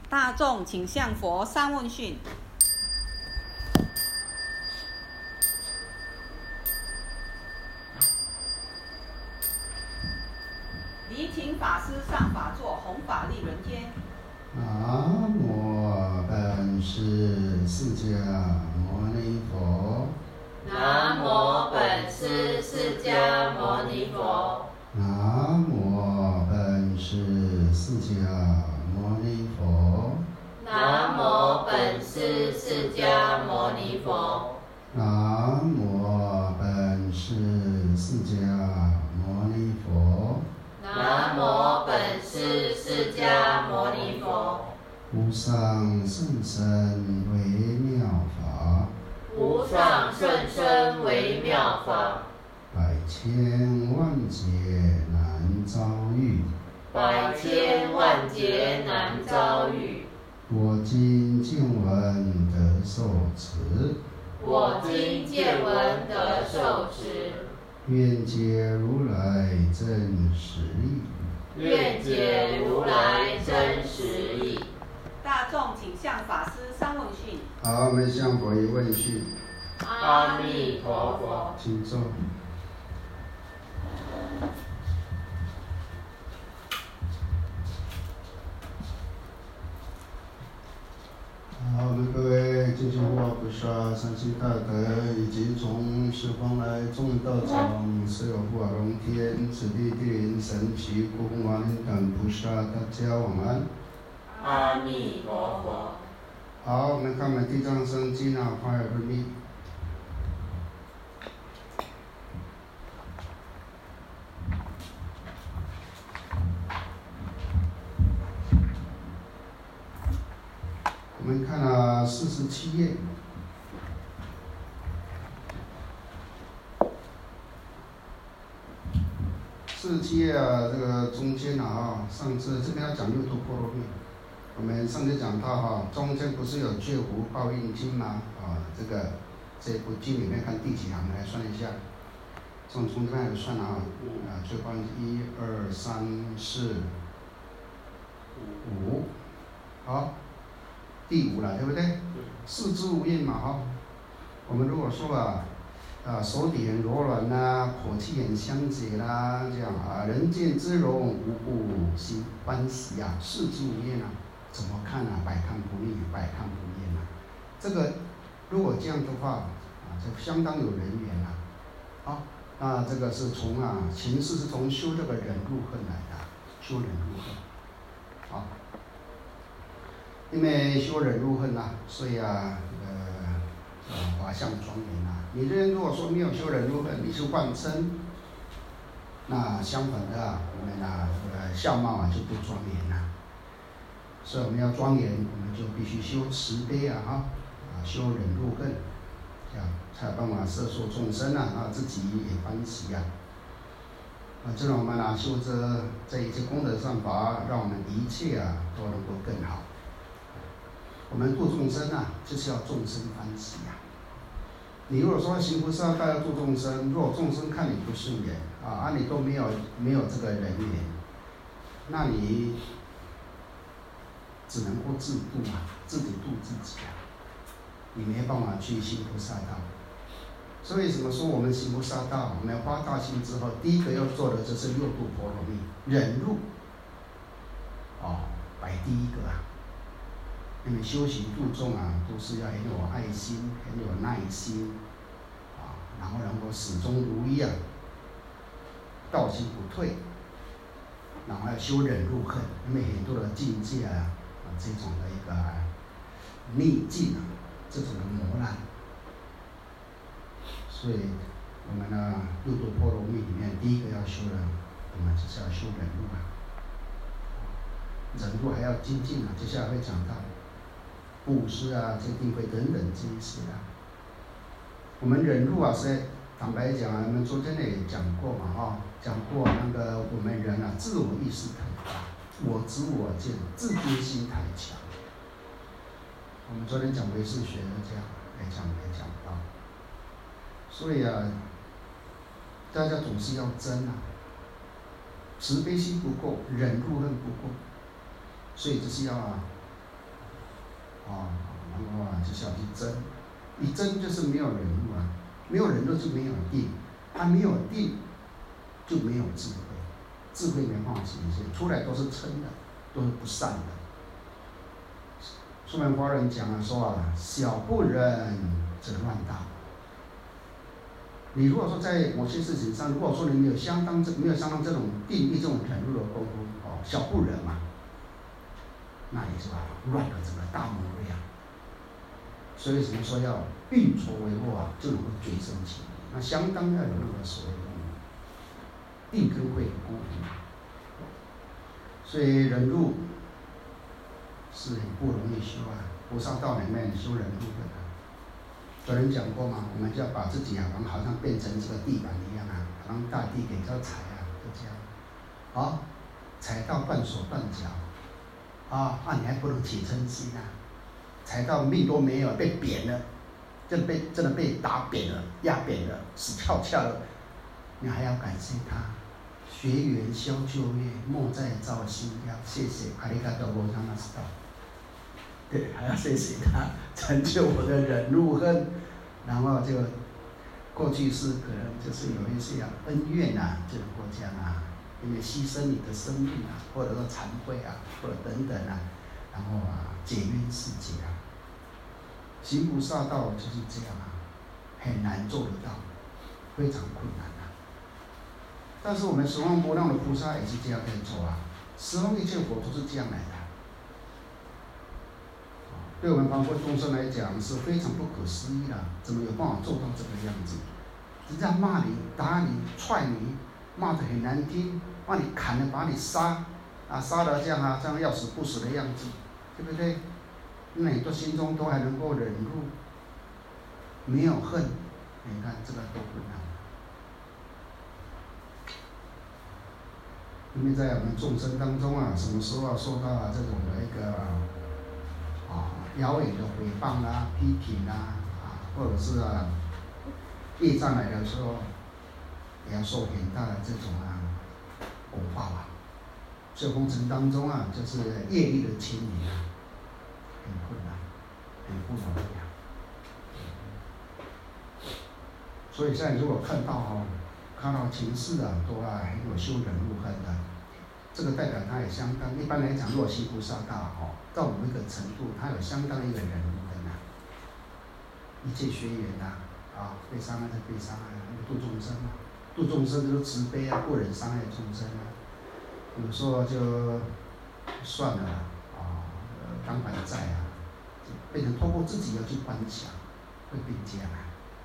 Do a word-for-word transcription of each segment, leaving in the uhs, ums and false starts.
大众请向佛三问讯。礼请法师上法座，弘法利人间。 南无本师释迦牟尼佛。 南无本师释迦牟尼佛。 南无本师释迦牟尼佛。 南无本师释迦牟尼佛。 南无本师释迦牟尼佛。 南无本师释迦牟尼佛。 无上甚深微妙法， 无上甚深微妙法， 百千万劫难遭遇， 百千万劫难遭遇。 我今见闻得受持， 我今见闻得受持， 愿解如来真实义。 愿解如来真实义。 大众请向法师三问讯。 好，我们向佛一问讯。 阿弥陀佛。 请坐。好，我们各位精进护法菩萨、三星大德以及从十方来众道场所有护法龙天、此地地灵神奇、护法王灵等菩萨，大家晚安。 阿弥陀佛。 好，我们看我们地藏僧经啊，发有论义。我们看了四十七页。四十七页啊，这个中间啊，上次这边要讲六度波罗蜜。我们上次讲到哈，中间不是有《觉湖报应经》吗？啊，这个这部经里面看第几行来算一下，从从这边来算啊，啊，最后一二三四五，好，第五了，对不对？四肢无印嘛哈。我们如果说啊，啊手底很柔软呐，口气很香洁啦，这样啊，人见之容，无不心欢喜啊，四肢无印啊。怎么看啊？百看不腻，百看不厌啊！这个如果这样的话啊，就相当有人缘了。好，那这个是从啊，形式是从修这个忍辱恨来的，修忍辱恨。好，因为修忍辱恨啊，所以啊，呃，呃，法相庄严啊。你这人如果说没有修忍辱恨，你是妄称，那相反的啊，我们啊，这个相貌啊就不庄严了。所以我们要庄严，我们就必须修慈悲啊，哈，啊，修忍辱恨，这样才有办法摄受众生啊，啊，自己也欢喜啊。啊，这让我们啊修这这一切功德善法，让我们一切啊都能够更好。我们度众生啊，就是要众生欢喜啊。你如果说行菩萨道要度众生，如果众生看你不顺眼啊，啊你都没有没有这个人缘，那你只能够自度啊，自己度自己啊，你没办法去行菩萨道。所以怎么说我们行菩萨道，我们发大心之后，第一个要做的就是六度波罗蜜，忍辱，哦，摆第一个啊。因为修行度众啊，都是要很有爱心，很有耐心，啊，然后能够始终如一啊，道心不退，然后要修忍辱恨，因为很多的境界啊。这种的一个逆境啊，这种的磨难，所以我们呢六度波罗蜜里面第一个要修的，我们就是要修忍辱啊。忍辱还要精进啊，接下来会讲到布施啊、戒定慧等等这一些啊。我们忍辱啊，是坦白讲啊，我们昨天也讲过嘛，哈、哦，讲过那个我们人啊，自我意识太大。我执我见，自尊心太强。我们昨天讲唯识学的这样，也讲也讲到。所以啊，大家总是要争啊，慈悲心不够，忍辱恨不够，所以就是要啊， 啊，然后啊就是要去争，一争就是没有忍辱啊，没有忍辱就没有定，啊没有定就没有智慧，智慧没办法显现，出来都是嗔的，都是不善的。苏门华人讲了说啊，小不忍则乱大。你如果说在某些事情上，如果说你没有相当这没有相当这种定力、这种忍辱的功夫，哦，小不忍嘛，那也是吧，乱了整个大谋略啊。所以怎么说要运筹帷幄啊，就能够决胜其理。那相当要有那个所谓的定跟慧的功夫。所以忍辱是很不容易修啊，菩萨道里面修忍辱的。有人讲过嘛，我们就要把自己啊，好像变成这个地板一样啊，好像大地给它踩啊，就这样。好，踩到断手断脚，啊，那、啊、你还不能起嗔心啊？踩到命都没有，被扁了，真的被真的被打扁了，压扁了，死翘翘了，你还要感谢他，学缘消旧业，莫再造新殃。谢谢阿里嘎多罗萨纳斯道。对，还要谢谢他成就我的忍辱恨，然后就过去是可能就是有一些啊恩怨啊，这个国家啊，因为牺牲你的生命啊，或者说惭愧啊，或者等等啊，然后啊解冤释结啊，行菩萨道就是这样啊，很难做得到，非常困难啊。但是我们十方无量的菩萨也是这样在做啊，十方一切佛都是这样来的。对我们凡夫众生来讲是非常不可思议的，怎么有办法做到这个样子？人家骂你、打你、踹你，骂得很难听，把你砍了、把你杀，啊，杀了这样啊，这样要死不死的样子，对不对？那你都心中都还能够忍辱，没有恨，你看这个多困难。因为在我们众生当中啊，什么时候受到啊这种的一个啊谣言的诽谤啊、批评啊，啊，或者是啊业障来的时候，也要受很大的这种啊果报啊。这过程当中啊，就是业力的牵引啊，很困难，很不容易啊。所以现在如果看到哦，看到情势啊，都啊很有修忍辱恨的。这个代表他也相当，一般来讲，若行菩萨道哦，到某一个程度，他有相当一个忍辱的呐。一切学缘呐，啊，被伤害就被伤害，度众生啊，度众生就是慈悲啊，不忍伤害众生啊。有时候就算了啊，当还债啊，变成透过自己要去观想，会变这样啊。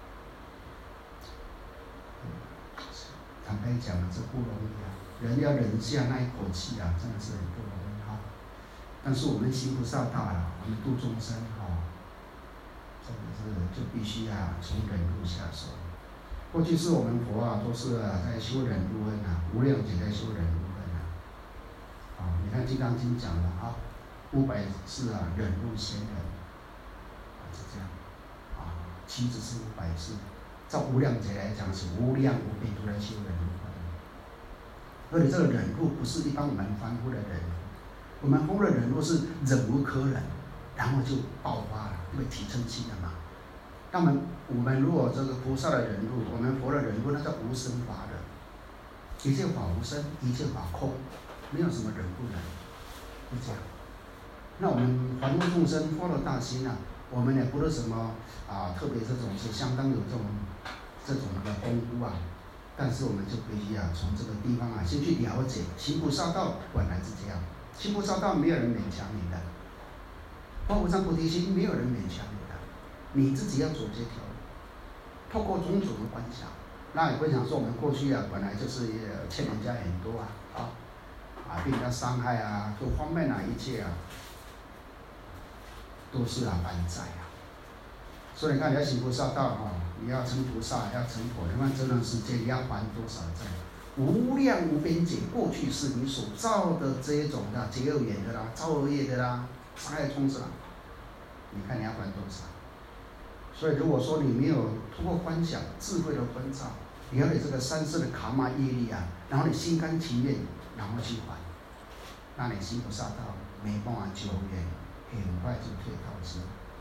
坦白讲啊，这不容易啊。人要忍下那一口气啊，真的是很不容易哈。但是我们行菩萨道啊，我们度众生哈，真的是就必须啊从忍辱下手。过去是我们佛啊，都是啊在修忍辱恨啊，无量劫在修忍辱恨啊。啊，你看《金刚经》讲了啊，五百世啊忍辱仙人，啊是这样，啊七十是五百世，照无量劫来讲是无量无边都在修忍辱。而且这个忍辱不是一般我们凡夫的忍辱，我们凡夫的忍辱是忍无可忍，然后就爆发了，因为体嗔心了嘛。那么我们如果这个菩萨的忍辱，我们佛的忍辱，那叫无生法忍，一切法无生，一切法空，没有什么忍不忍，是这样。那我们凡夫众生发了大心啊，我们也不是什么啊特别这种是相当有这种这种的功夫啊。但是我们就必须啊，从这个地方啊，先去了解行菩萨道本来是这样。行菩萨道没有人勉强你的，发无上菩提心没有人勉强你的，你自己要走这条路。透过种种的观想，那也会想说，我们过去啊，本来就是欠人家很多啊，啊啊被人家伤害啊，各方面啊一切啊，都是啊还债啊。所以你看，你要行菩萨道哈，你要成菩萨，要成佛，你看这段时间你要还多少债？无量无边劫，过去是你所造的这一种的结恶缘的啦、造恶业的啦、伤害众生，你看你要还多少？所以如果说你没有通过观想、智慧的关照，你要有这个三世的卡玛业力啊，然后你心甘情愿，然后去还，那你行菩萨道没办法救援， 很快就退告知。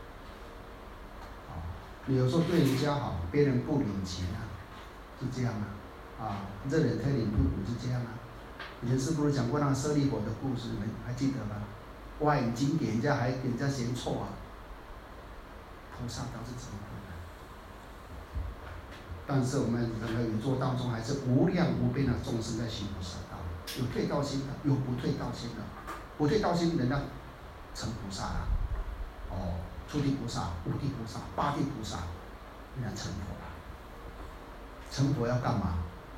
啊，你有时候对人家好，别人不领情啊，是这样啊，啊，热脸贴脸屁股是这样啊。以前师父讲过那个舍利弗的故事，你们还记得吗？挖眼睛给人家，还给人家嫌臭啊。菩萨都是这么的。但是我们整个宇宙当中，还是无量无边的众生在行菩萨道，有退道心的，有不退道心的。不退道心，人家成菩萨了。哦，初地菩萨、五地菩萨、八地菩萨，人家成佛了。成佛要干嘛？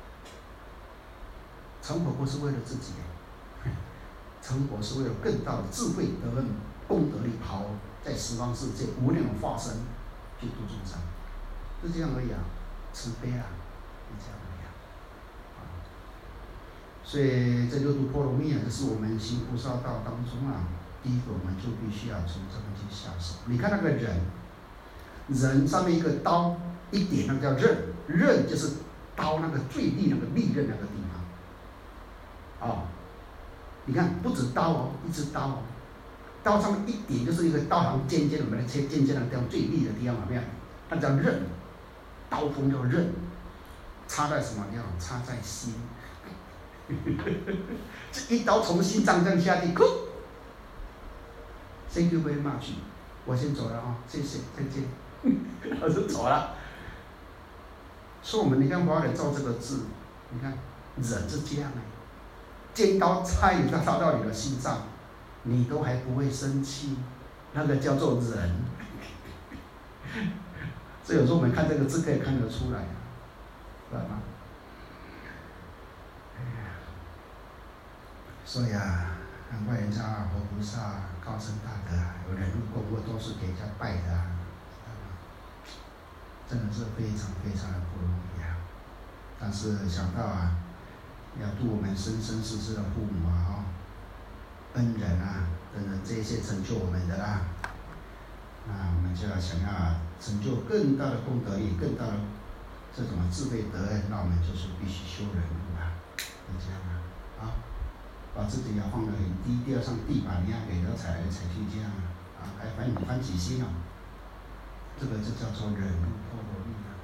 成佛不是为了自己，成佛是为了更大的智慧德恩功德力跑在十方世界无量的化身去度众生，就这样而已啊，慈悲啊，就这样而已啊。啊，所以这六度波罗蜜啊，这是我们行菩萨道当中啊，第一个我们就必须要从这个去下手。你看那个人，人上面一个刀一点，那个叫刃，刃就是刀那个最利那个利刃那个地方。哦，你看，不止刀哦，一支刀哦，刀上面一点就是一个刀行尖尖的，我们来切尖尖的地方最利的地方，有没有？那叫刃，刀锋叫刃，插在什么地方？插在心。这一刀从心脏这样下去，咕 ，Thank you very much， 我先走了啊、哦，谢谢，再见，我就走了。所以我们你看，华人造这个字，你看人是这样的。尖刀插你到插到你的心脏，你都还不会生气，那个叫做忍。所以有时候我们看这个字可以看得出来，知道吗？所以啊，难怪人家佛菩萨高僧大德啊，有忍辱功过都是给人家拜的啊，知道吗？真的是非常非常的不容易啊。但是想到啊，要度我们生生世世的父母啊、哦，恩人啊，等等这些成就我们的啦，那我们就要想要成就更大的功德力，更大的这种智慧德恩，那我们就是必须修忍辱啊，就这样啊，啊，把自己要放得很低，第二上地板一样给人踩来踩去这样啊，还翻你翻几心啊，这个就叫做忍辱波罗蜜啊。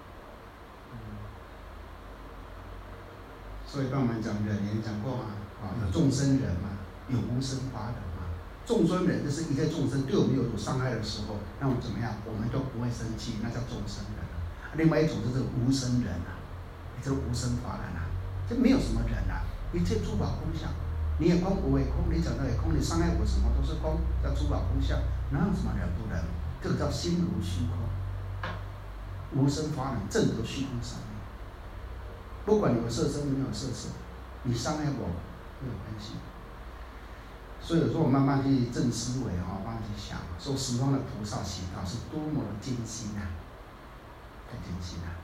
所以，当我们讲忍，也讲过嘛，啊，有众生忍嘛，有无生法忍嘛。众生忍就是一切众生对我们有所伤害的时候，那我们怎么样？我们都不会生气，那叫众生忍。另外一种就是无生忍啊，这个无生法忍啊，这没有什么忍啊，一切诸法空相，你也空，我也空，你讲的也空，你伤害我什么都是空，叫诸法空相，哪有什么忍不忍？这个叫心如虚空，无生法忍正得虚空上面。不管你有色身没有色身，你伤害我没有关系。所以有时候我慢慢去正思维啊，慢慢去想，说十方的菩萨行道是多么的艰辛啊，太艰辛了。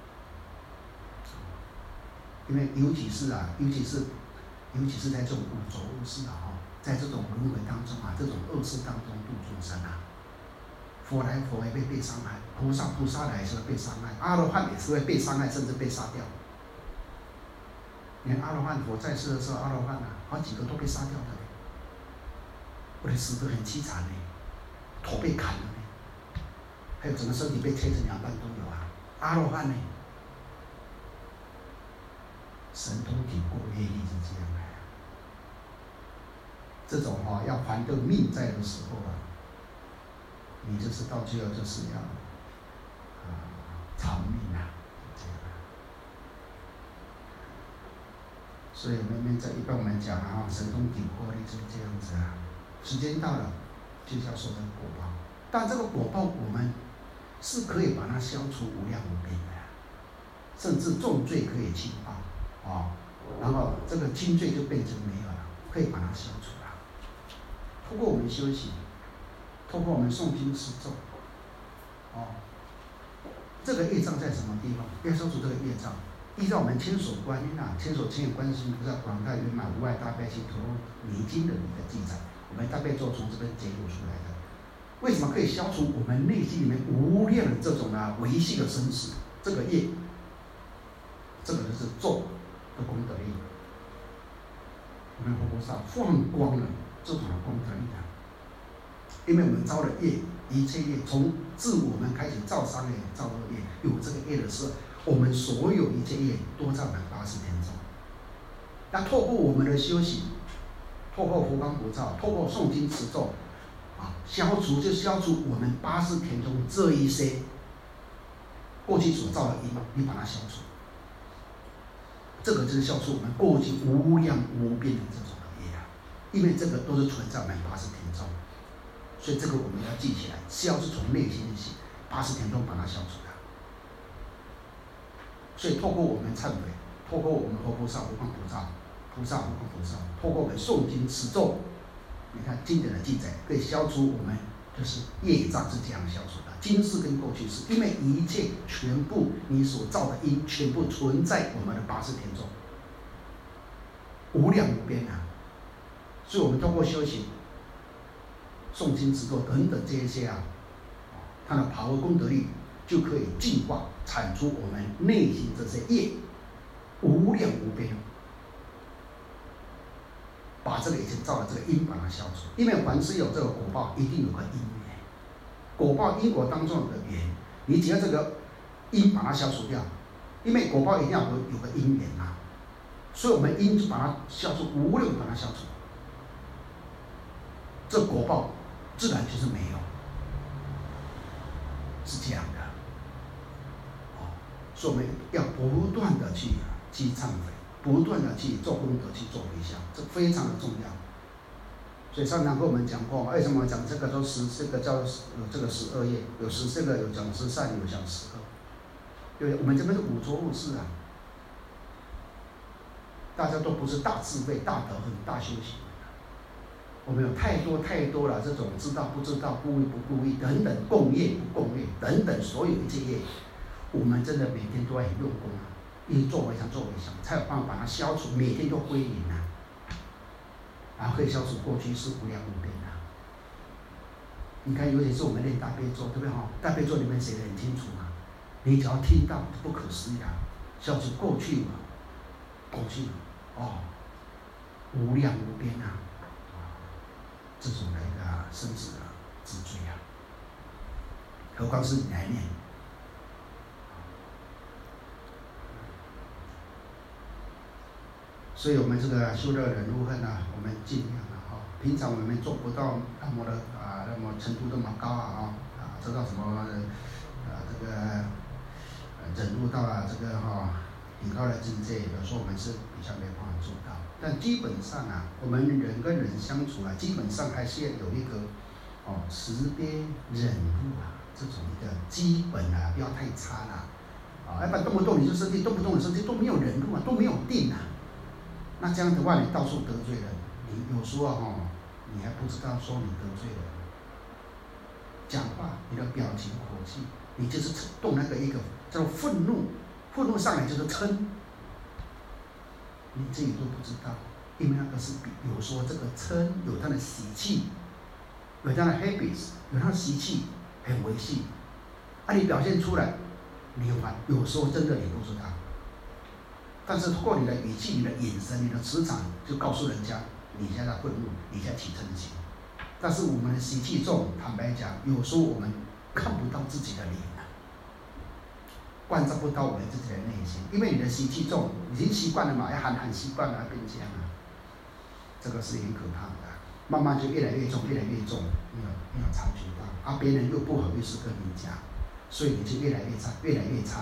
因为尤其是啊，尤其是尤其是在这种五浊恶世啊，在这种轮回当中啊，这种恶世当中度众生啊，佛来佛会被被伤害，菩萨菩萨来也是会被伤害，阿罗汉也是会被伤害，甚至被杀掉。连阿罗汉佛在世的时候，阿罗汉啊，好几个都被杀掉的，或者死得很凄惨呢，头被砍了呢，还有整个身体被切成两半都有啊。阿罗汉呢，神通体过业力是这样来啊。这种哈、哦、要还个命在的时候啊，你就是到最后就是要啊偿命啊。所以我们在一般我们讲啊，神通体过力就是这样子啊。时间到了，就是要受这个果报。但这个果报我们是可以把它消除无量无边的，甚至重罪可以轻报啊、哦，然后这个轻罪就变成没有了，可以把它消除了。通过我们修行，通过我们诵经持咒，哦，这个业障在什么地方？要消除这个业障。依照我们千手观音啊，千手千眼观世音菩萨广大圆满无碍大悲心陀罗尼经的一个记载，我们大悲咒从这边解读出来的。为什么可以消除我们内心里面无量的这种啊维系的生死？这个业，这个就是咒的功德力。我们佛菩萨放光了这种的功德力啊， 因为我们造了业，一切业从自我们开始造三业、造二业，有这个业的时候，我们所有一切业都在我们八十天中。那透过我们的修行，透过佛光普照，透过诵经持咒，啊，消除就消除我们八十天中这一些过去所造的因，你把它消除。这个就是消除我们过去无量无边的这种业啊，因为这个都是存在我们八十天中，所以这个我们要记起来，消是从内心起，八十天中把它消除它。所以透过我们忏悔，透过我们佛菩萨、佛光普照、菩萨、佛光普照，透过我们诵经持咒，你看经典的记载，可以消除我们就是业障是这样消除的。今世跟过去世，因为一切全部你所造的因，全部存在我们的八十天中，无量无边啊！所以我们通过修行、诵经持咒等等这一些啊，它的法为功德力就可以净化、铲除我们内心这些业，无量无边，把这个以前造的这个因把它消除。因为凡是有这个果报，一定有个因。果报因果当中有个缘，你只要这个因把它消除掉，因为果报一定要有有个因缘啊，所以我们因就把它消除，无量把它消除，这果报自然就是没有，是这样的。哦，所以我们要不断的去去忏悔，不断的去做功德，去做回向，这非常的重要。所以上堂跟我们讲过，为什么讲这个都十这个叫有这个十二业，有十这个有讲十善，有讲十恶，对不对？我们这边是五浊恶世啊，大家都不是大智慧、大德行、大修行，我们有太多太多了这种知道不知道、故意不故意等等，共业不共业等等，所有一切业，我们真的每天都要很用功啊，一做回向做回向，才有办法把它消除，每天都归零啊。然后可以消除过去是无量无边啊！你看，尤其是我们练大悲咒，对不对哈？大悲咒里面写得很清楚嘛，你只要听到不可思议啊，消除过去嘛，过去哦，无量无边啊，这种的一个生死的之罪啊，何况是你来念。所以我们这个修乐忍辱恨啊，我们尽量啊，哈，平常我们做不到那么的啊，那么程度那么高啊，啊，知道什么啊，这个忍辱到啊，这个哈很高的境界，有时候我们是比较没办法做到。但基本上啊，我们人跟人相处啊，基本上还是要有一个哦慈悲忍辱啊，这种一个基本啊，不要太差啦，啊，要不然动不动你就生气，动不动你生气都没有忍辱啊，都没有定啊。那这样的话，你到处得罪人，你有时候哈，你还不知道说你得罪人。讲话，你的表情口气，你就是动那个一个叫做愤怒，愤怒上来就是嗔，你自己都不知道，因为那个是有说这个嗔有它的习气，有它的 habits， 有它的习气，很维系，啊，你表现出来，你有有时候真的你不知道。但是通过你的语气、你的眼神、你的磁场，就告诉人家你现在愤怒，你现在起嗔心。但是我们的习气重，坦白讲，有时候我们看不到自己的脸啊，关照不到我们自己的内心，因为你的习气重，已经习惯了嘛，要喊喊习惯了，变这样啊，这个是很可怕的。慢慢就越来越重，越来越重，没有没有察觉到，啊，别人又不好意思跟你讲，所以你就越来越差，越来越差。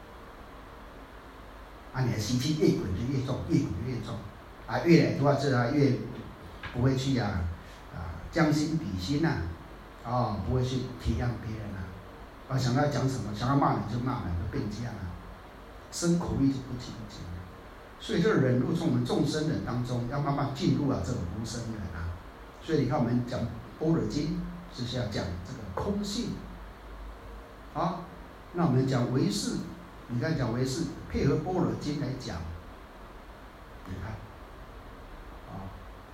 啊，你的习气越滚就越重，越滚就越重，啊，越来的话，这啊越不会去啊啊将心比心呐、啊，哦，不会去体谅别人啊，啊，想要讲什么，想要骂你就骂你，就变这样啊，生口意就不清净。所以这个忍辱从我们众生人当中要慢慢进入啊这个无生人啊，所以你看我们讲《般若经》是要讲这个空性，好，那我们讲唯识。你看讲唯识配合《般若经》来讲，你看，啊，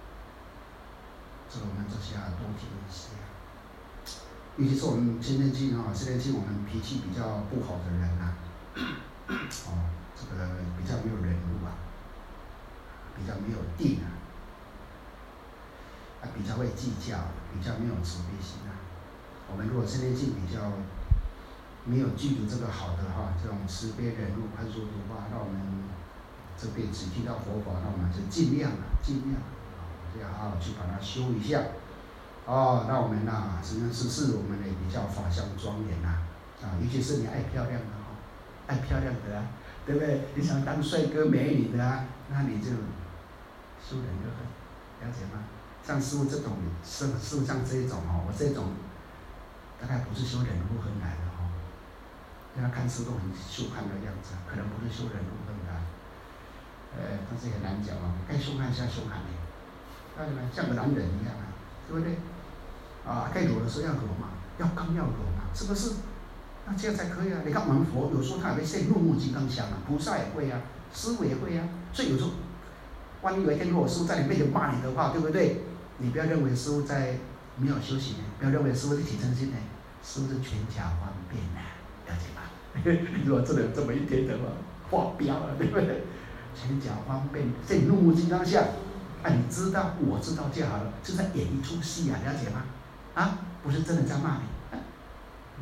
这个我们这些啊多听一些，尤其是我们青年期啊，青年期我们脾气比较不好的人啊，哦，这个比较没有忍辱啊，比较没有定啊，啊， 比较会计较，比较没有慈悲心啊。我们如果身边境比较没有具足这个好的哈，这种慈悲忍辱宽恕度化，那我们这辈子听到佛法，那我们就尽量啊，尽量啊，就要好好去把它修一下。哦，那我们呐、啊，什么事事我们也比较法相庄严呐，啊，尤其是你爱漂亮的哈、哦，爱漂亮的啊，对不对？你想当帅哥美女的啊，那你就修忍就很，了解吗？像师父这种，师师父像这一种哦，我这种大概不是修忍辱很难的哦，让他看师父很凶悍的样子，可能不是修忍辱很难，呃，但是很难讲哦，该凶悍下凶悍的，看见没？像个男人一样啊，对不对？啊，该揉的时候要揉嘛，要刚要揉嘛，是不是？那这样才可以啊！你看我们佛有时候他也会现怒目金刚相啊，菩萨也会啊，师父也会啊。所以有时候，万一有一天如果师父在你面前骂你的话，对不对？你不要认为师父在没有修行，不要认为师父是起嗔心呢，师父是全家方便呐、啊，了解吗？如果真的有这么一天的话，发飙了，对不对？全家方便，现怒目金刚相，啊，你知道，我知道就好了，就在演一出戏啊，了解吗？啊，不是真的在骂你。嗯，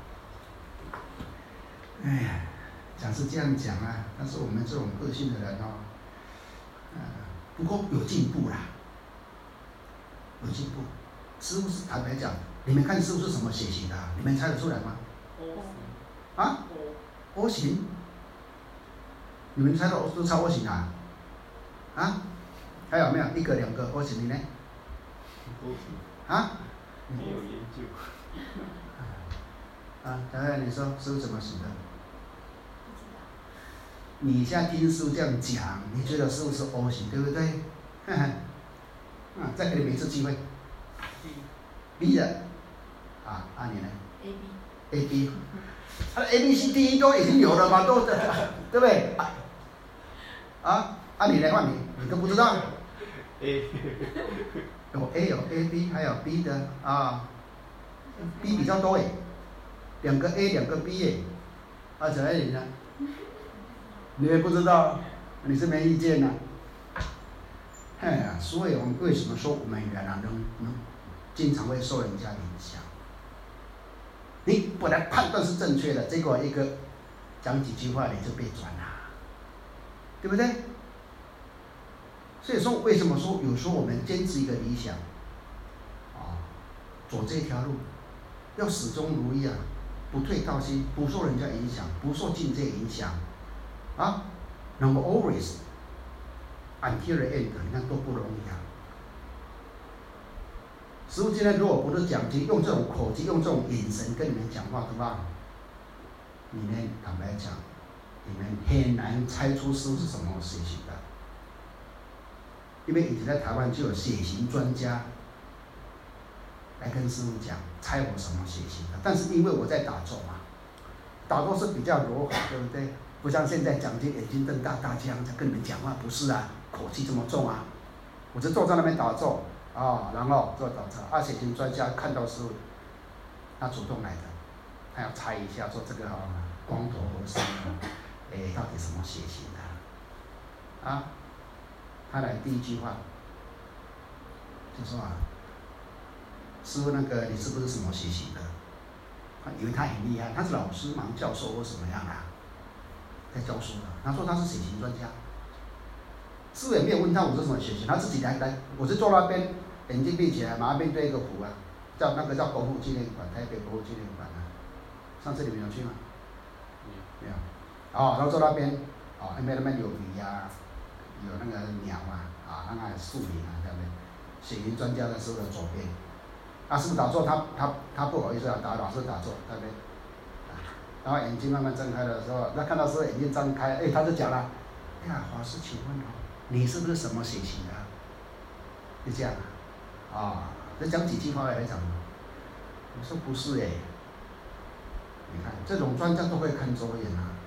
哎呀，讲是这样讲啊，但是我们这种个性的人哦，呃，不过有进步啦，有进步。师父是坦白讲，你们看师父是什么血型的、啊？你们猜得出来吗？啊 ？O 型？你们猜到都猜 O 型啊？啊？还有没有一个两个 O 型的呢？啊？ 没有研究。 啊，小孩，你说师父怎么死的？你现在听师父这样讲，你觉得师父是 O 型，对不对？呵呵，啊，再给你们一次机会。B 的，啊，啊你呢 A B ？A B， 啊 A B C D 都已经有了嘛，都对不对？啊，啊你来换你，你都不知道。 A 有 A 有 A B 还有 B 的啊 ，B 比较多诶，两个 A 两个 B 诶，啊小爱你呢？你也不知道，你是没意见呐、啊？哎呀，所以我们为什么说我们人啊能能经常会受人家影响？你本来判断是正确的，结果一个讲几句话你就被转了，对不对？所以说，为什么说有时候我们坚持一个理想，啊，走这条路，要始终如一啊，不退道心，不受人家影响，不受境界影响，啊，能够 always until the end， 你看多不容易啊！师父今天如果不是讲经，用这种口技，用这种眼神跟你们讲话，对吧？你们坦白讲，你们很难猜出师父是什么血型的。因为以前在台湾就有血型专家来跟师父讲，猜我什么血型的。但是因为我在打坐嘛，打坐是比较柔和，对不对？不像现在讲经眼睛瞪大大这样子跟你们讲话，不是啊，口气这么重啊。我就坐在那边打坐啊，然后做打坐。啊，血型专家看到师父，他主动来的，他要猜一下，说这个啊光头和尚啊，哎，到底什么血型的？啊？他来第一句话就说啊，师父那个你是不是什么血型的？他以为他很厉害，他是老师嘛，教授或什么样啊，在教书的。他说他是血型专家，师父也没有问他我是什么血型，他自己来来，我是坐那边，眼睛闭起来，马上面对一个湖啊，叫那个叫国父纪念馆，台北国父纪念馆啊。上次你们有去吗？没有。哦，然后坐那边，哦，那边那边有鱼呀、啊。有那个鸟啊，啊，那个树林啊，对不对？血型专家的师父的左边，啊，师父打坐，他他他不好意思啊，打老师打坐，对不对？啊，然后眼睛慢慢睁开的时候，他看到师父眼睛张开，哎，他就讲了，哎呀，法师，请问哦，你是不是什么血型的、啊？就这样啊，啊，再讲几句话来讲，我说不是哎，你看这种专家都会看走眼啊，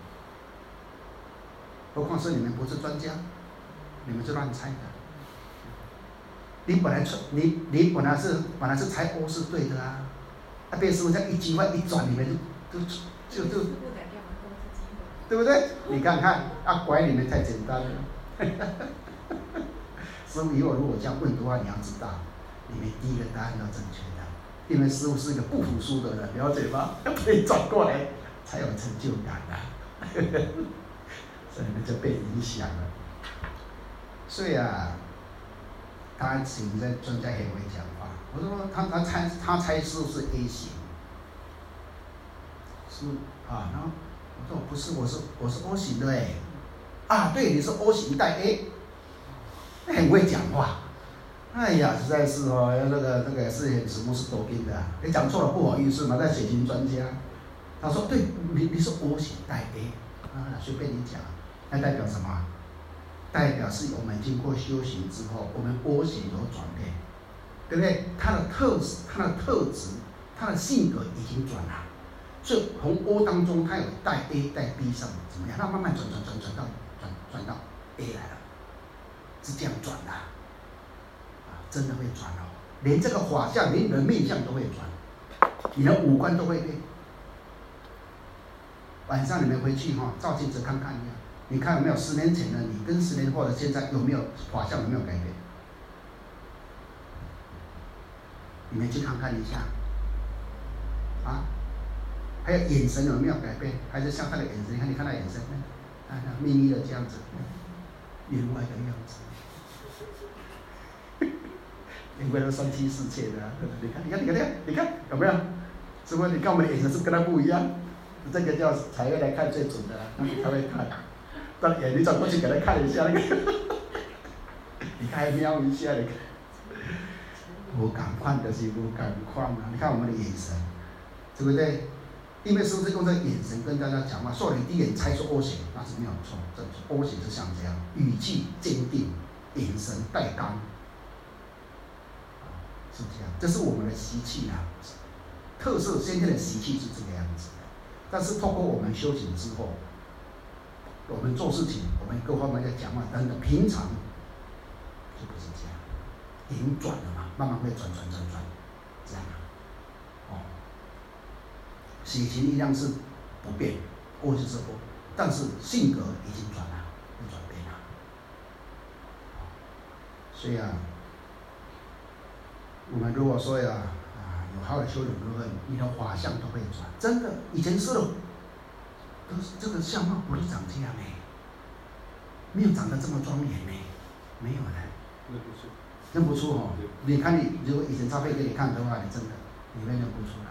何况是你们不是专家。你们是乱猜的，你本来你你本来是本来是猜 O 是对的啊，啊被师父这样一句话一转，你们就就就就，对不对？你看看啊，拐你们太简单了。师父以后如果这样问的话，你要知道， 你们第一个答案都正确的，因为师父是一个不服输的人，了解吗？可以转过来才有成就感啊，所以你就被影响了。所以啊，他请在专家协会讲话，我说他他猜他猜师父是 A 型，是啊，然后我说不是，我是我是 O 型的哎，啊对，你是 O 型带 A， 很会讲话。哎呀，实在是哦，那个那个是很什么是多病的、啊，你讲错了不好意思嘛，在血型专家，他说对，你你是 O 型带 A， 啊，随便你讲，那代表什么？代表是我们经过修行之后，我们 O 型有转变，对不对？他的特质、他的特质、他的性格已经转了，所以从 O 当中，他有带 A 带 B 上怎么样？他慢慢转转转转到转转到 A 来了，是这样转的。真的会转哦，连这个法相，连你的面相都会转，你的五官都会变。晚上你们回去哈、哦，照镜子看看一下，你看有没有十年前的你跟十年后的现在有没有法相有没有改变？你们去看看一下，啊，还有眼神有没有改变？还是像他的眼神，你看你看他眼神，啊，眯眯的这样子，另外一个样子。因为都三妻四妾的、啊，你看，你看，你看，你看，有没有？是不是？你看我们的眼神是跟他不一样？这个叫才会来看最准的、啊，他会看。当眼你转过去给他看一下那个，你看还瞄一下，你看。我赶快的是我赶快啊！你看我们的眼神，对不对？因为是不是用这个眼神跟大家讲话？说你第一眼猜出 O 型，那是没有错，这 O 型是像这样，语气坚定，眼神带刚。是这样，这是我们的习气啊，特色先天的习气是这个样子的。但是透过我们修行之后，我们做事情，我们各方面在讲话等等，平常就不是这样，已经转了嘛，慢慢会转转转转，这样啊，哦，血型一样是不变，O就是 O， 但是性格已经转了，会转变了，所以啊。我们如果说呀，啊，有好的修行部分，你的法相都会转，真的。以前是，都是这个相貌不是长这样哎，没有长得这么庄严哎，没有的。 认不出。 认不出哦，你看你如果以前照片给你看的话，你真的你会认不出来，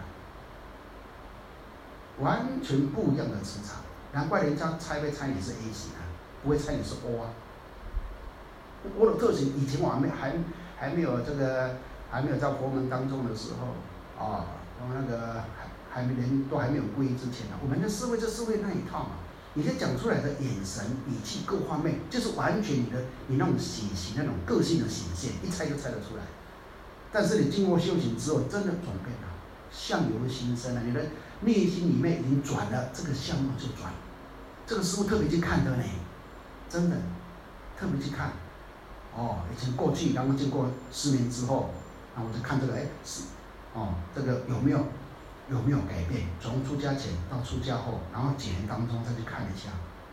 完全不一样的磁场。难怪人家猜会猜你是 A 型啊，不会猜你是 O 啊。O 的特性以前我还没还还没有这个。还没有在佛门当中的时候，啊，我们那个还还没连都还没有皈依之前呢、啊，我们的思维就思维那一套嘛。你这讲出来的眼神、语气各方面，就是完全你的你那种血型、那种个性的显现，一猜就猜得出来。但是你经过修行之后，真的转变了，相由心生了，你的内心里面已经转了，这个相貌就转。这个师父特别去看的呢，真的特别去看。哦，以前过去，然后经过十年之后。那我就看这个，哎，是，哦，这个有没有有没有改变？从出家前到出家后，然后几年当中再去看一下，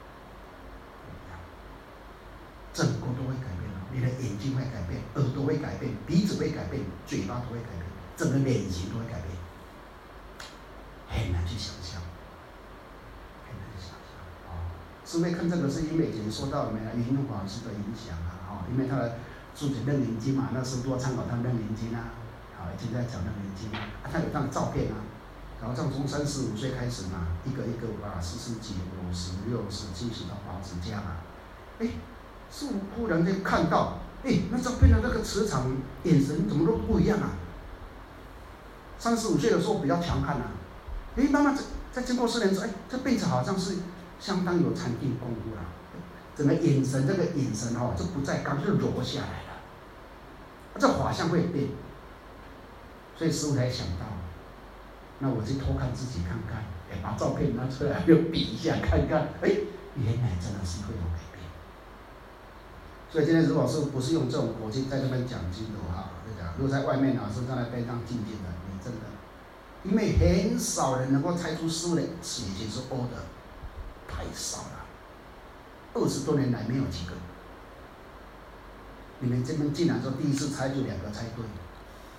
整个都会改变了。你的眼睛会改变，耳朵会改变，鼻子会改变，嘴巴都会改变，整个脸型都会改变，很难去想象，很难去想象。哦，是会看这个是因为以前受到没有云龙法师的影响啊，哦，因为他的。书写《楞严经》嘛，那时候多参考他《楞严经》啊，啊，以前在讲《楞严经》啊，他有这样的照片啊，然后从三十五岁开始嘛，一个一个啊，四十几、五十、六十、七十到八十这样啊，哎，是忽然间看到，哎，那照片的那个磁场、眼神怎么都不一样啊？三十五岁的时候比较强悍啊，哎，慢慢在在经过四年之后，哎，这辈子好像是相当有禅定功夫了。整个眼神，这个眼神哦，就不再刚，就柔下来了。这法相会变，所以师父才想到，那我去偷看自己看看，哎，把照片拿出来，又比一下看看，哎，原来真的是会有改变。所以今天如果是不是用这种国际在这边讲经的话，就讲，如果在外面啊，是站在边上静静的，你真的，因为很少人能够猜出师父的血型是 O 的，太少了。二十多年来没有几个，你们这边进来之后第一次猜就两个猜对，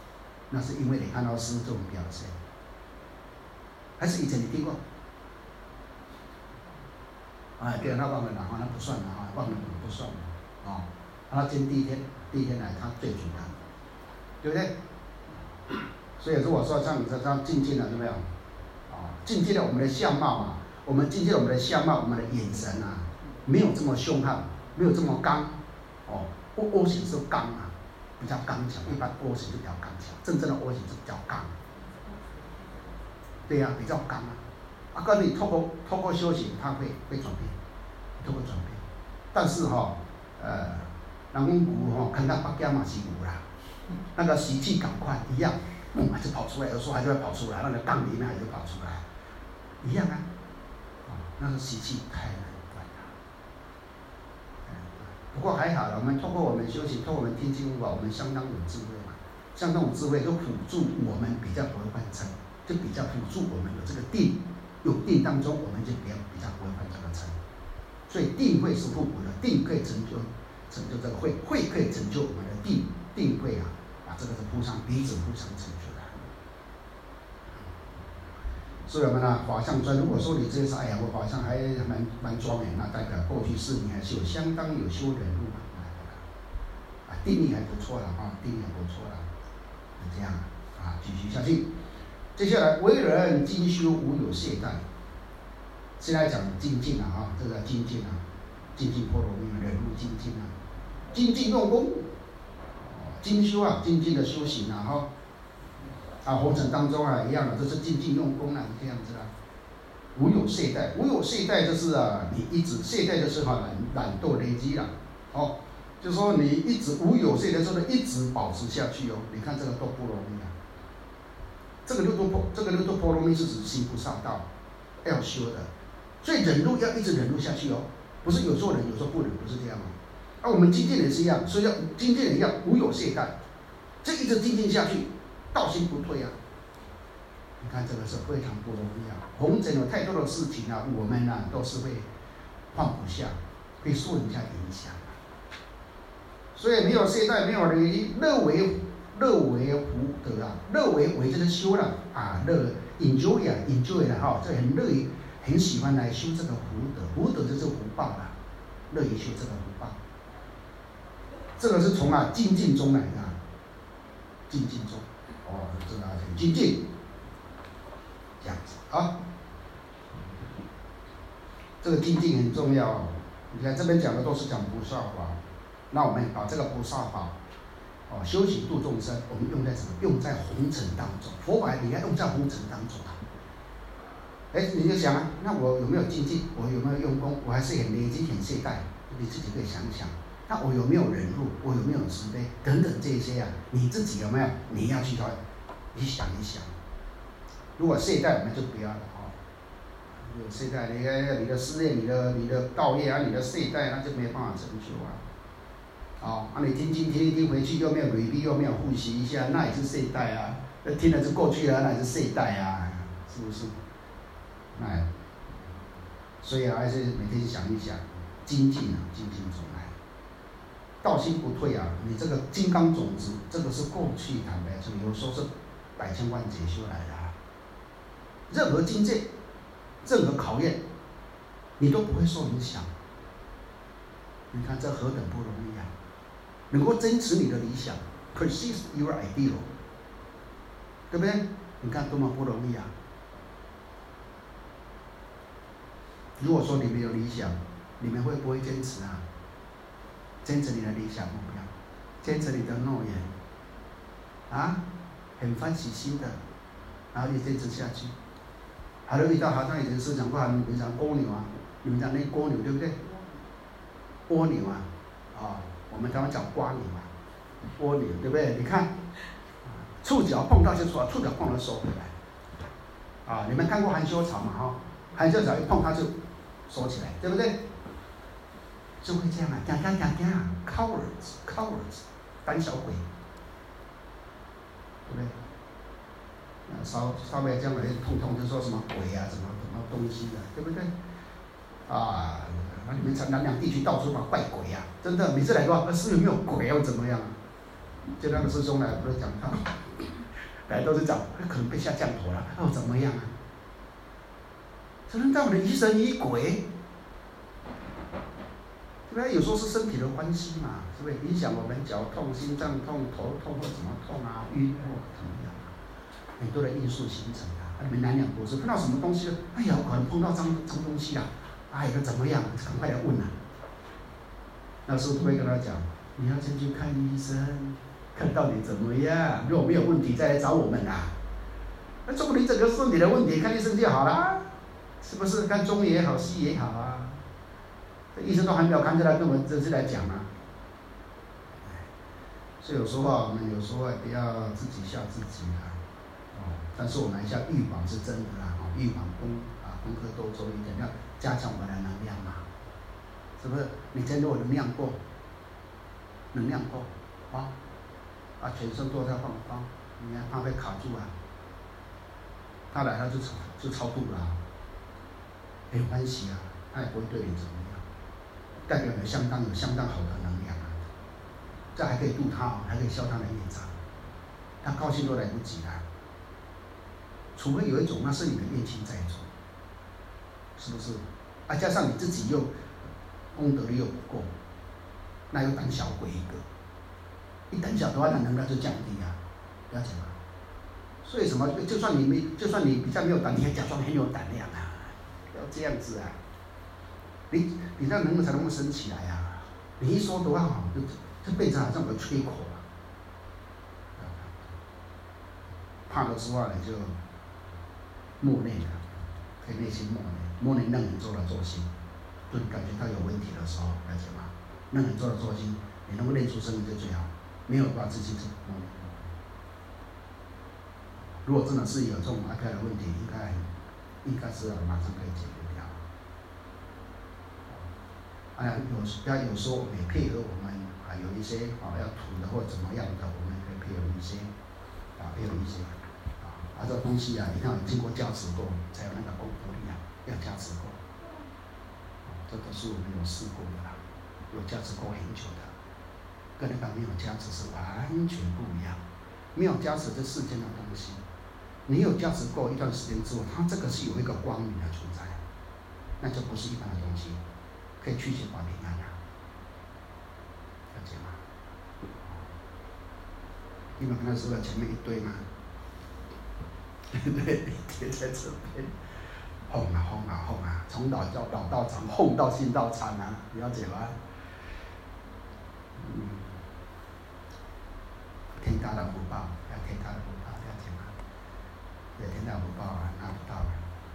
那是因为你看到师这种表现，还是以前你听过？哎，对，那忘了拿，那不算了啊，忘了不算了啊。他今天第一天，第一天来，他最主要，对不对？所以如果说像你这样精进了，有没有？啊，精进了我们的相貌嘛，我们精进了我们的相貌，我们的眼神啊，没有这么凶悍，没有这么刚，哦 ，O O 型是刚啊，比较刚强，一般 O 型就比较刚强，真正的 O 型是比较刚。对呀、啊，比较刚啊。啊，跟你透过透过修行，它会会转变，透过转变。但是哈、哦，呃，人讲牛哈，看到北家嘛是牛啦，那个习气赶快一样，嗯，还是跑出来，有时候还是会跑出来，那个杠里面还是跑出来，一样啊。啊，那个习气太难管了。不过还好了，我们透过我们修行，透过我们听经悟法，我们相当有智慧嘛，相当有智慧，就辅助我们比较不会犯嗔，就比较辅助我们有这个定。有定当中，我们就比较比较不会犯这个嗔，所以定慧是互补的，定可以成就成就这个慧，慧可以成就我们的定，定慧啊啊，这个是互相彼此互相成就的。所以我们呢，法相专，如果说你这是哎呀，我法相还蛮蛮庄严，那代表过去四年还是有相当有修忍辱嘛，啊，定力还不错了啊，定力还不错了，就这样啊，继续下去。接下来，为人精修无有懈怠。现在讲精进了啊，这个精进啊，精进波罗蜜，忍辱精进啊，精进用功，精修啊，精进的修行啊，哈，啊，红尘当中啊一样的，这是精进用功啊，这样子啊。无有懈怠，无有懈怠就是啊，你一直懈怠就是哈懒懒惰累积了，哦，就说你一直无有懈怠，就是一直保持下去哦。你看这个多不容易啊。这个六度波，这个六度波罗蜜是指行菩萨道要修的，所以忍辱要一直忍辱下去哦，不是有时候忍，有时候不忍，不是这样哦。啊，我们精进也是一样，所以要精进也一样，无有懈怠，这一直精进下去，道心不退啊。你看这个是非常不容易啊，红尘有太多的事情啊，我们啊都是会放不下，会受人家影响。所以没有懈怠，没有累，乐为。乐为福德啊，乐为为就是修了啊，乐 enjoy 啊 enjoy 了哈，这很乐意，很喜欢来修这个福德，福德就是福报啦，乐意修这个福报。这个是从啊精进中来的，精进中，哦，这个很精进，这样子啊。这个精进很重要哦，你看这边讲的都是讲菩萨法，那我们把这个菩萨法。哦，修行度众生，我们用在什么？用在红尘当中。佛法你要用在红尘当中啊。哎，你就想啊，那我有没有精进？我有没有用功？我还是很累积、很懈怠？你自己可以想一想。那我有没有忍辱？我有没有慈悲？等等这些啊，你自己有没有？你要去你想一想。如果懈怠，我们就不要了哦。有懈怠，你的你的事业、你的你的道业啊，你的懈怠，那就没有办法成就啊。哦，啊，你听经听一听回去又没有 review 又没有复习一下，那也是懈怠啊。那听了就过去了，那也是懈怠啊，是不是？哎，所以还是每天想一想，精进啊，精进中来，道心不退啊。你这个金刚种子，这个是过去坦白说，有时候是百千万劫修来的、啊。任何境界，任何考验，你都不会受影响。你看这何等不容易啊！能够坚持你的理想 ，persist your ideal， 对不对？你看多么不容易啊！如果说你没有理想，你们会不会坚持啊？坚持你的理想目标，坚持你的诺言，啊，很欢喜心的，然后你坚持下去。还有遇到好像以前师讲过，你们讲蜗牛啊，你们讲那蜗牛对不对？蜗牛啊，啊、哦，我们台湾讲瓜牛啊，蜗牛对不对？你看，触角碰到就出来，触角碰了收回来。啊，你们看过含羞草嘛？哈、哦，含羞草一碰它就收起来，对不对？就会这样啊，讲讲讲讲 ，cowards cowards， 胆小鬼，对不对？稍稍微这样来痛痛就说什么鬼啊，什么什么东西啊，对不对？啊，那你们南两地区到处嘛怪鬼啊，真的，每次来的话，师有没有鬼要怎么样啊？就那个师兄来，我就讲他， 本来都是找，可能被下降头了，哦怎么样啊？只能让我们疑神疑鬼，对不对？有时候是身体的关系嘛，是不是影响我们脚痛、心脏痛、头痛或怎么痛啊、晕或怎么样啊？很多的因素形成的。啊、你们南两博士碰到什么东西了？哎呀，我可能碰到脏脏东西啦，哎呀，怎么样？赶快来问啊！那师傅会跟他讲，你要先去看医生，看到底怎么样。如果没有问题，再来找我们啊。那说不定整个是你的问题，看医生就好了，是不是？看中医也好，西医也好啊。这医生都还没有看出来，跟我们这次来讲啊。所以有时候啊，我们有时候不要自己吓自己啊。哦，但是我们要预防是真的啦，哦，预防功啊，功课多做一点，要加强我们的能量嘛，是不是？你今天如果能量够，能量够，啊，啊，全身都在放放，你看怕被卡住啊，他来他就超就超度了、啊，没有关系啊，他也不会对你怎么样，代表你相当有相当好的能量啊，这还可以度他，还可以消他的业障，他高兴都来不及了。除非有一种，那是你的冤亲债主，是不是？啊，加上你自己又功德力又不够，那又胆小鬼一个。一胆小的话，那能量就降低啊，了解吗？所以什么？就算你没，就算你比较没有胆，你还假装很有胆量啊，要这样子啊。你你那能量才能够升起来啊。你一说的话，就就变成好像有缺口了。怕的时候你就。默念啊，可以内心默念，默念让人做了做心，就你感觉到有问题的时候，了解吗？让人做了做心，你能够练出声音就最好，没有把自己做默念。如果真的是有这种阿飘的问题，应该应该是马上可以解决掉。哎呀，有不要有时候我们也配合我们啊，有一些啊要涂的或怎么样的，我们可以配合一些啊，配合一些。啊，这个东西啊，一定要经过加持过，才有那个功德力啊，要加持过。这都是我们有试过的啦，有加持过很久的，跟那个没有加持是完全不一样。没有加持这世间的东西，你有加持过一段时间之后，它这个是有一个光明的存在，那就不是一般的东西，可以去邪保平安的，了解吗？你们看到是不是前面一堆吗？对，贴在这边，哄啊哄啊哄啊，从老到老道场哄到新道场啊，了解吗？嗯，天大的福报，要天大的福报，了解吗？有天大的福报啊，拿不到啊。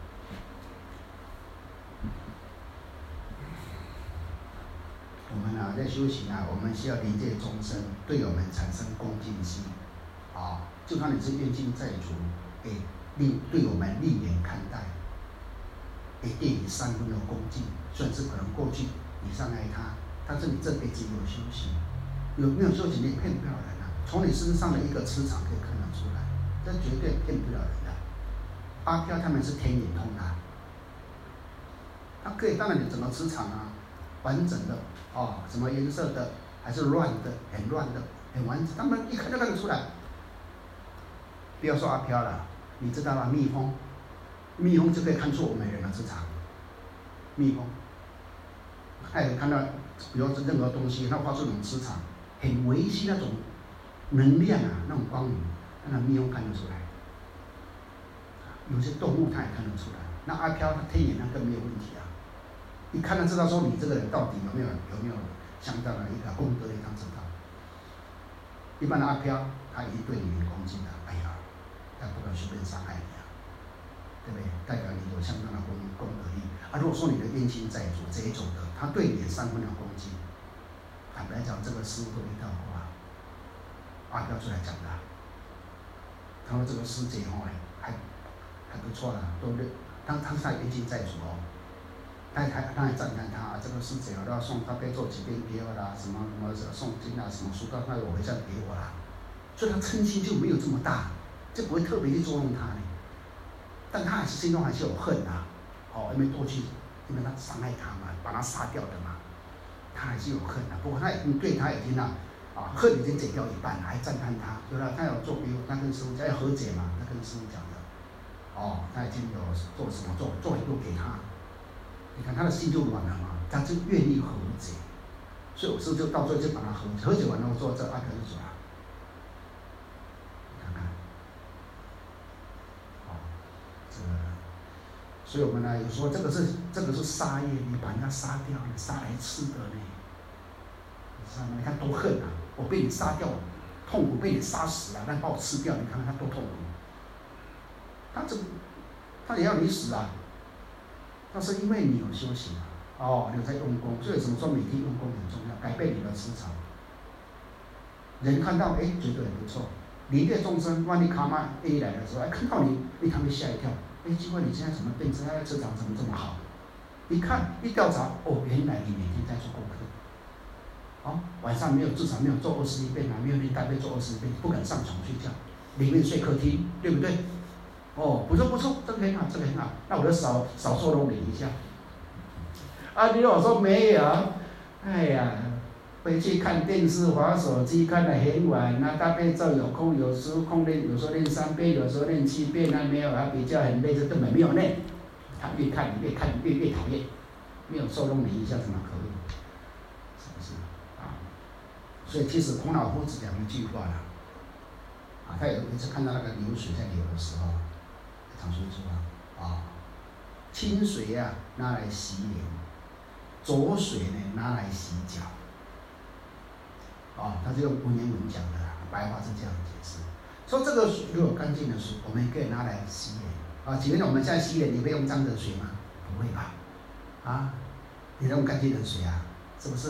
我们啊，在修行啊，我们需要理解众生，对我们产生恭敬心，啊，就算你是冤亲债主。诶，令对我们另眼看待，诶，对你三分的恭敬，虽然是可能过去你伤害他，但是你这辈子有修行，有没有修行你也骗不了人啊！从你身上的一个磁场可以看得出来，这绝对骗不了人的。阿飘他们是天眼通的，他可以看到你整个磁场啊，完整的哦，什么颜色的，还是乱的，很乱的，很完整，他们一看就看得出来。不要说阿飘了。你知道吗？蜜蜂，蜜蜂就可以看出我们人的磁场。蜜蜂，还有看到，比如说任何东西，它发出那种磁场，很微细那种能量啊，那种光明，那蜜蜂看得出来。有些动物它也看得出来。那阿飘它天眼那更没有问题啊，一看就知道说你这个人到底有没有有没有相当的一个功德力，他知道。一般的阿飘，他已经对你很恭敬了，哎呀。他不敢随便伤害你啊，对不对？代表你有相当的功功德力啊。如果说你的冤亲债主这一种的，他对你也三分的恭敬，坦白讲，这个师傅都遇到过啊。阿飘出来讲的，他说这个师姐哦，还还不错啦，都认，当他是他冤亲债主哦，他还他还赞叹他这个师姐都要送他备做几遍给我啦，什么什么诵经啊，什么书到那我回向给我啦，所以他嗔心就没有这么大。就不会特别去捉弄他呢，但他还是心中还是有恨啊，哦，因为过去因为他伤害他嘛，把他杀掉的嘛，他还是有恨的、啊。不过他已经对他已经啊， 啊，恨已经减掉一半了，还赞叹他，对吧？他有做比如他跟师傅讲要和解嘛，他跟师傅讲的，哦，他已经有做什么做做一路给他，你看他的心就软了嘛，他就愿意和解，所以我师傅就到最后就把他和解，和解完了之后，这阿哥就走了，你看看，哦，这个，所以我们呢有时候这个是这个是杀业，你把人家杀掉，你杀来吃的呢，你知道吗？你看多恨啊！我被你杀掉，痛苦被你杀死了，但把我吃掉，你看看他多痛苦。他这，他也要你死啊！那是因为你有修行啊，哦，你有在用功，所以怎么说每天用功很重要，改变你的磁场。人看到哎，觉得很不错，临界众生，万一卡玛 A 来的时候，哎，看到你，哎，他们吓一跳，哎，奇怪，你现在怎么变成哎磁场怎么这么好？一看一调查，哦，原来你每天在做功课。哦，晚上没有至少没有做二十一遍啊，没有你大悲做二十一遍，不敢上床睡觉，里面睡客厅，对不对？哦，不错不错，这个很好，这个很好，那我就少少收容你一下。啊，你我说没有，哎呀，回去看电视、滑手机看得很晚，那大悲咒有空有时空练，有时候练三遍，有时候练七遍，那没有啊，比较很累，这根本没有练。他越看越看越越讨厌，没有收容你一下怎么可以？是不是？所以其实孔老夫子讲一句话啦，啊，他有一次看到那个流水在流的时候，常说一句话啊，清水啊拿来洗脸，浊水呢拿来洗脚，啊，他就用文言文讲的啦，白话是这样解释。说这个水如果干净的水，我们也可以拿来洗脸啊。请问我们现在洗脸，你会用脏的水吗？不会吧？啊，你用干净的水啊，是不是？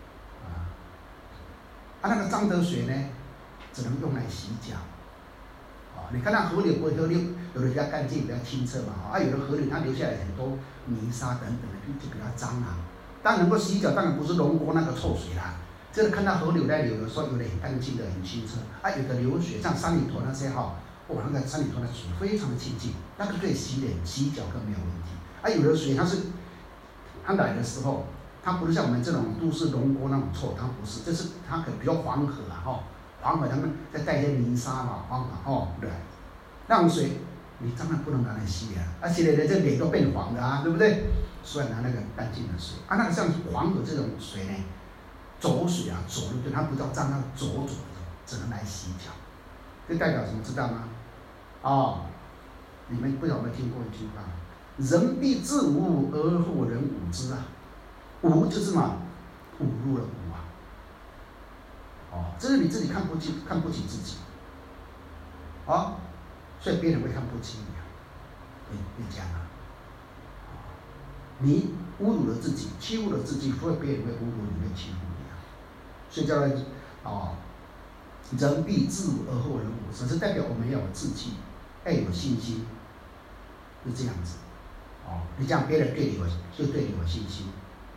啊，那个脏的水呢，只能用来洗脚。啊，你看那河流，河流有的比较干净，比较清澈嘛，啊，有的河流它流下来很多泥沙等等的，就比较脏啊。当然能够洗脚，当然不是龙锅那个臭水啦。这个看到河流在流，有时候有的很干净的，很清澈。啊，有的流水像山里头那些哈，哦，那个山里头的水非常的清净，那个可以洗脸、洗脚更没有问题。啊，有的水它是它来的时候。它不是像我们这种都市龙锅那种臭，它不是，这是它可能比较黄河啊，吼，黄河他们再带一些泥沙嘛，黄河哦，对，那种水你当然不能拿来洗脸，而洗脸的这脸都变黄的啊，对不对？所以拿那个干净的水啊，那个像黄河这种水呢，浊水啊，浊的，它不叫脏，那个浊浊的，只能来洗脚，这代表什么？知道吗？哦，你们不知道有没有听过一句话？人必自侮而后人侮之啊。侮就是嘛，侮辱了侮啊，哦，这是你自己看不起，看不起自己，啊、哦，所以别人会看不起你啊，会会这样啊，你侮辱了自己，欺负了自己，所以别人会侮辱你，会欺负你啊，所以叫人哦，人必自侮而后人侮，这是代表我们要有志气，要有信心，是这样子，哦，你这样别人对你有，就对你有信心。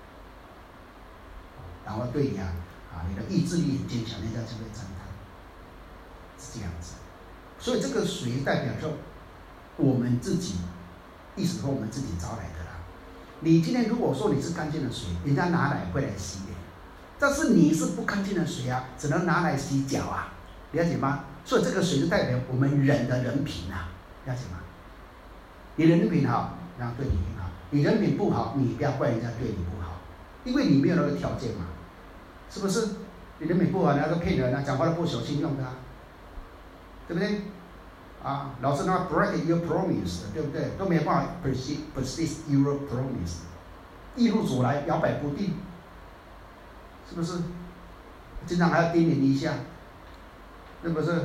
然后对你啊，啊，你的意志力很坚强，人家就会赞叹，是这样子。所以这个水代表着我们自己，意思说我们自己招来的啦。你今天如果说你是干净的水，人家拿来会来洗脸，但是你是不干净的水啊，只能拿来洗脚啊，了解吗？所以这个水就代表我们人的人品啊，了解吗？你人品好，然后对你很好；你人品不好，你不要怪人家对你不好，因为你没有那个条件嘛。是不是？你人品不好，人家都骗人啊，讲话都不守信用的、啊，对不对？啊，老是那 break your promise， 对不对？都没有办法 persist persist your promise， 一路走来摇摆不定，是不是？经常还要叮咛一下，是不是？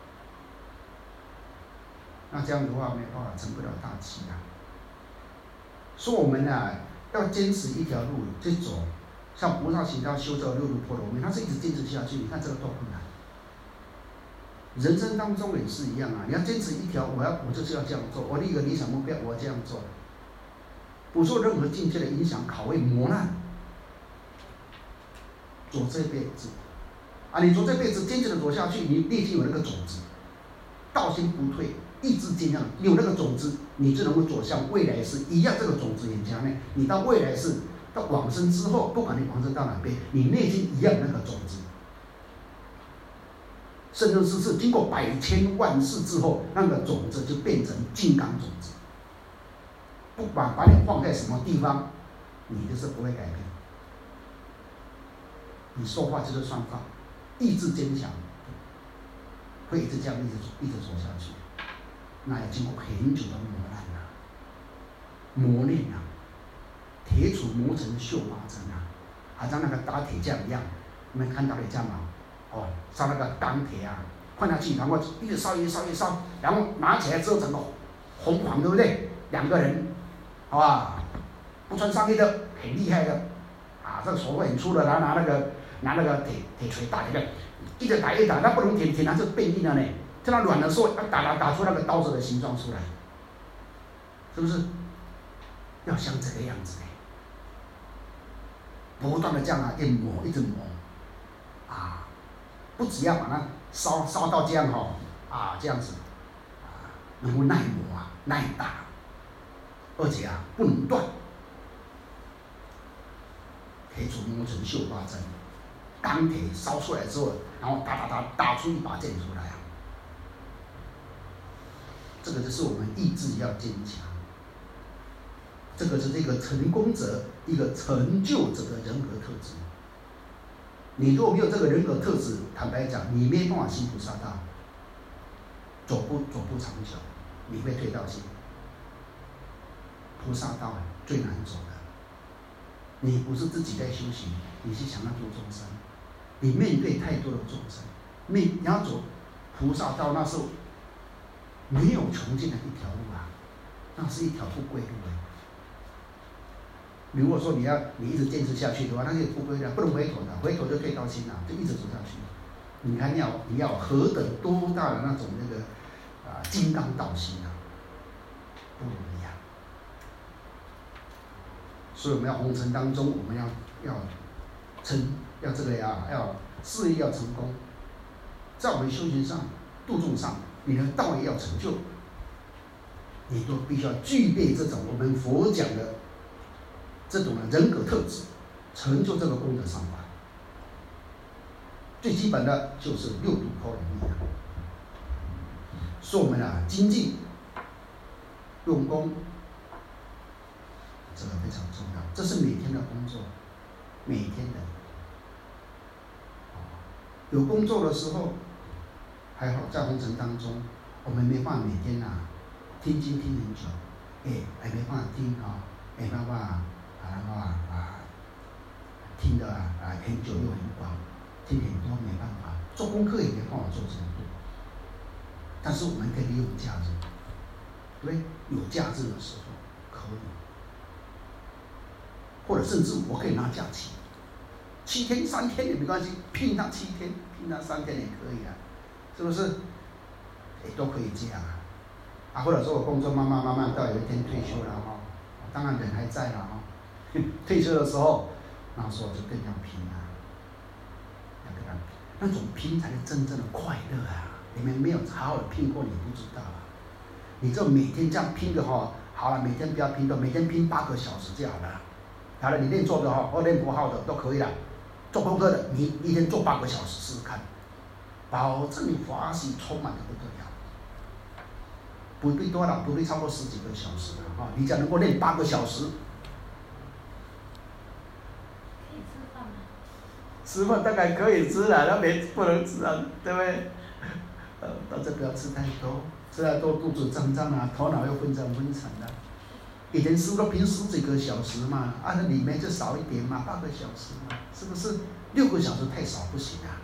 那这样的话没有办法成不了大器啊。所以我们啊，要坚持一条路去走。像菩萨行道修这六路波罗蜜，他是一直坚持下去。你看这个多困难！人生当中也是一样啊，你要坚持一条，我要我就是要这样做，我立一个理想目标，我要这样做，不受任何境界的影响、考验、磨难，走这辈子啊！你走这辈子坚持的走下去，你内心有那个种子，道心不退，意志坚强，有那个种子，你就能够走向未来世一样。这个种子很强烈，你到未来世。到往生之后，不管你往生到哪边，你内心一样那个种子， 生生世世经过百千万世之后，那个种子就变成金刚种子。不管把你放在什么地方，你就是不会改变。你说话就是算话，意志坚强，会一直这样一直一直走下去。那要经过很久的磨难啊，磨练啊，铁杵磨成绣花针啊，好像那个打铁匠一样。你们看打铁匠吗？哦，烧那个钢铁啊，放下去，然后一直烧，一直烧，一直烧，然后拿起来之后整个红黄，对不对？两个人，好吧，不穿上衣的，很厉害的，啊，这个手很粗的，然后拿那个拿那个铁铁锤打一个，一直打一打，那不能铁铁它是变硬的呢。在它软的时候，要打打打出那个刀子的形状出来，是不是？要像这个样子呢，不断的这样啊，一磨一直磨，啊，不只要把它烧烧到这样哈、哦，啊这样子，啊能够耐磨啊耐打，而且啊不能断，铁杵磨成绣花针，钢铁烧出来之后，然后打打打打出一把剑出来啊。这个就是我们意志要坚强，这个是这个成功者、一个成就者的人格特质。你如果没有这个人格特质，坦白讲，你没办法行菩萨道，走不走不长久，你会退道心。菩萨道最难走的，你不是自己在修行，你是想要度众生，你面对太多的众生，面你要走菩萨道，那是没有穷尽的一条路啊，那是一条不归路哎。如果说你要你一直坚持下去的话，那是不归的，不能回头的，回头就退道心了，就一直走下去。你看你要你要何等多大的那种那个啊金刚道心啊，不容易啊。所以我们要红尘当中，我们要要成要这个呀，要事业要成功，在我们修行上、度众上。你的道业要成就，你都必须要具备这种我们佛讲的这种人格特质，成就这个功德上法。最基本的就是六度波罗蜜啊，所以我们啊精进用功，这个非常重要，这是每天的工作，每天的。有工作的时候。还好，在红尘当中，我们没办法每天啊听经听很久，哎，还没办法听啊，没办法啊，然后啊啊听的啊啊很久又很广，听很多没办法，做功课也没办法做这么多。但是我们可以利用假日，对不对？有假日的时候可以，或者甚至我可以拿假期，七天三天也没关系，拼那七天，拼那三天也可以啊。是不是？也都可以这样啊，啊，或者说我工作慢慢慢慢到有一天退休了哈、哦，当然人还在了哈、哦，退休的时候，那时候就更要拼啊，要跟他拼，那种拼才是真正的快乐啊！你们没有好好的拼过，你不知道啊。你就每天这样拼的哈，好了，每天不要拼的，每天拼八个小时就好了。好了，你练做的哈，或练不好的都可以了，做功课的，你一天做八个小时试试看。保证你法喜充满的不得了，不必多了，不必超过十几个小时的哈，你只要能够练八个小时。 可以吃饭吗？ 吃饭大概可以吃了，那没不能吃啊，对不对？呃，但是不要吃太多，吃太多肚子胀胀啊，头脑又昏沉昏沉的。以前师傅拼十几个小时嘛，按照里面就少一点嘛，八个小时嘛，是不是？六个小时太少不行啊。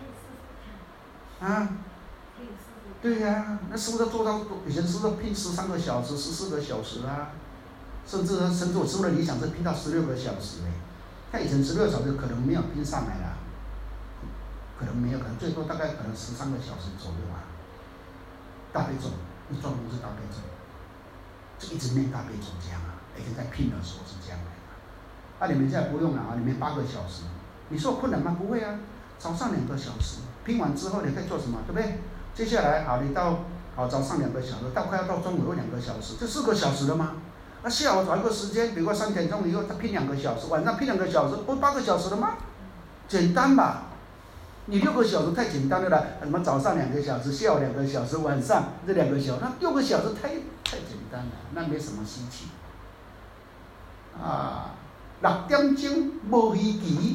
啊，对呀、啊，那师傅都做到，以前师傅拼十三个小时、十四个小时啊，甚至甚至我师傅的理想是拼到十六个小时嘞。他以前十六小时可能没有拼上来了，可能没有，可能最多大概可能十三个小时左右啊。大悲咒，一专攻是大悲咒，就一直念大悲咒这样啊，而且在拼的时候是这样来的。啊，你们现在不用了啊，你们八个小时，你说困难吗？不会啊，早上两个小时。拼完之后你可以做什么，对不对？接下来好，你到好早上两个小时，到快要到中午又两个小时，就四个小时了吗？那、啊、下午找一个时间，比如说三点钟以后再拼两个小时，晚上拼两个小时，不八个小时了吗？简单吧？ 你六个小时太简单了啦，什么早上两个小时，下午两个小时，晚上这两个小时，那六个小时太太简单了，那没什么稀奇。啊，六点钟无稀奇，